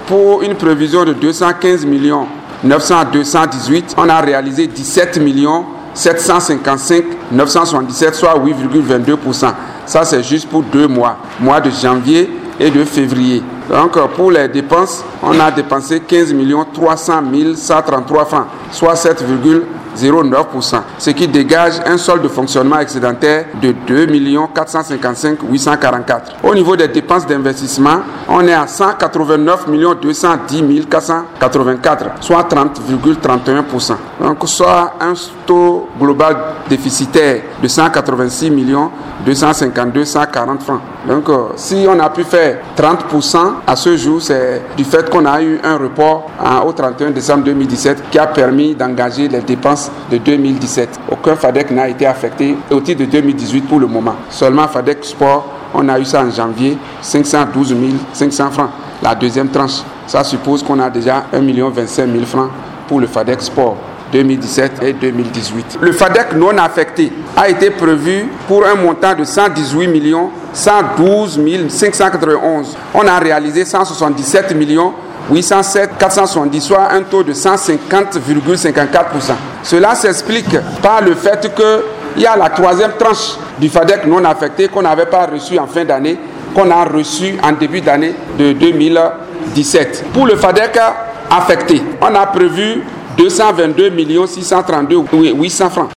pour une prévision de 215 900 à 218, on a réalisé 17 755 977, soit 8,22%. Ça, c'est juste pour 2 mois, mois de janvier et de février. Donc, pour les dépenses, on a dépensé 15 300 133 francs, soit 7,09%, ce qui dégage un solde de fonctionnement excédentaire de 2 455 844. Au niveau des dépenses d'investissement, on est à 189 210 484, soit 30,31%. Donc, soit un taux global déficitaire de 186 252 140 francs. Donc, si on a pu faire 30% à ce jour, c'est du fait qu'on a eu un report au 31 décembre 2017 qui a permis d'engager les dépenses de 2017. Aucun FADEC n'a été affecté au titre de 2018 pour le moment. Seulement FADEC Sport, on a eu ça en janvier, 512 500 francs. La deuxième tranche, ça suppose qu'on a déjà 1 25 000 francs pour le FADEC Sport 2017 et 2018. Le FADEC non affecté a été prévu pour un montant de 118 112 591. On a réalisé 177 807 470, soit un taux de 150,54%. Cela s'explique par le fait qu'il y a la troisième tranche du FADEC non affecté qu'on n'avait pas reçu en fin d'année, qu'on a reçu en début d'année de 2017. Pour le FADEC affecté, on a prévu 222 632 800 francs.